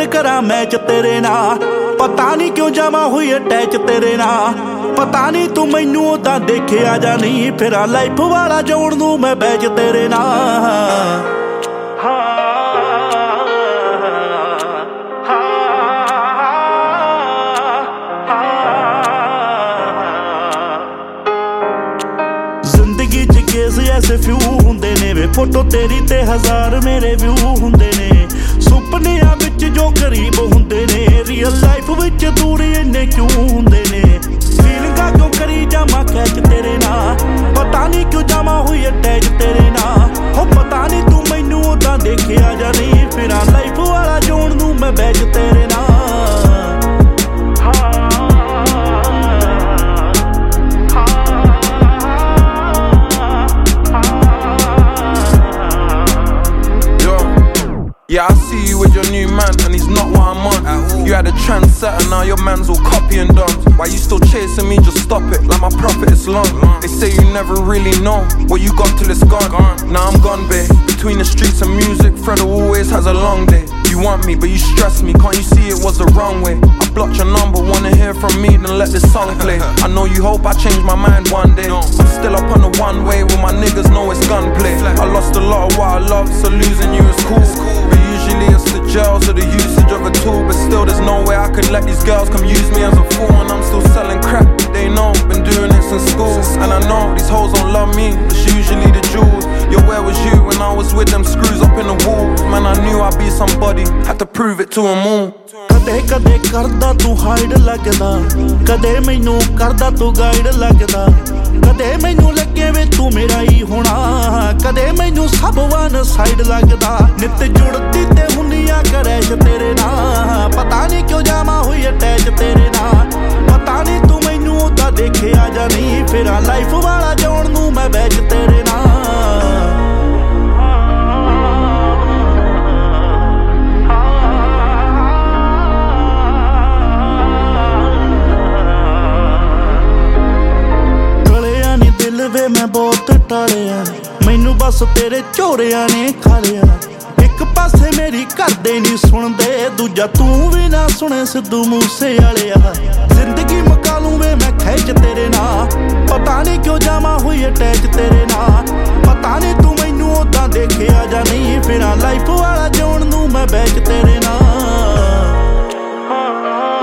करा मैच तेरे नाल। पता नहीं क्यों जावा हुई अटैच तेरे नाल। पता नहीं तू मैनू उदां देखिया जां नहीं, फिर लाइफ वाला जोड़ दूं मैं बैच तेरे नाल। जिंदगी च केस ऐसे फ्यू हुंदे ने वे, फोटो तेरी ते हजार मेरे व्यू हुंदे ने। सुपनियां विच जो करीब हुंदे ने, रियल लाइफ विच दूर इन्ने क्यों हुंदे ने। फीलिंगां क्यों करी जावां कैच तेरे नाल। पता नहीं क्यों जावां हुई अटैच तेरे नाल। हो पता नहीं तू मैनू उदां देखिया जां नहीं, फिर लाइफ वाला जोड़ दूं मैं बैच तेरे नाल। Yeah, I see you with your new man and he's not what I'm on. You had a trendsetter, now your man's all copy and done. Why you still chasing me? Just stop it, like my profit is long. They say you never really know what you got till it's gone. Now I'm gone, babe. Between the streets and music, Fredo always has a long day. You want me, but you stress me. Can't you see it was the wrong way? I blocked your number, wanna hear from me, then let this song play. I know you hope I change my mind one day. I'm still up on the one way where my niggas know it's gunplay. I lost a lot of what I love, so losing you is cool. But usually it's the jails or the usage of a tool. But still there's no way I could let these girls come use me as a fool. And I'm still selling crap, they know, been doing this in school. And I know these hoes don't love me, it's usually the jewels. Yo, where was you when I was with them screws up in the walls? Man, I knew I'd be somebody, had to prove it to them all. कदे कदे करदा तू hide लगदा, कदे मैनू करदा तू guide लगदा। कदे मैनू लगे वे तू मेरा ही होना, कदे मैनू सब वन साइड लगदा। नित जुड़ती ते हुनिया करैश तेरे नाल। पता नहीं क्यों जावा हुई अटैच तेरे नाल। पता नहीं तू मैनू उदां देखिया जां नहीं, फिर लाइफ वाला जोड़ दूं मैं बैच तेरे नाल। वे मैं बहुत टालिया, मैनू बस तेरे चोरिया ने खा लिया। एक पासे मेरी घरदे नहीं सुनदे, दूजा तू भी ना सुने सिद्धू मूसे वालिया। जिंदगी मुका लूं वे मैं खैच तेरे नाल। पता नहीं क्यों जावा हुई अटैच तेरे नाल। पता नहीं तू मैनू उदां देखिया जां नहीं, फिर लाइफ वाला जोड़ दूं मैं बैच तेरे नाल।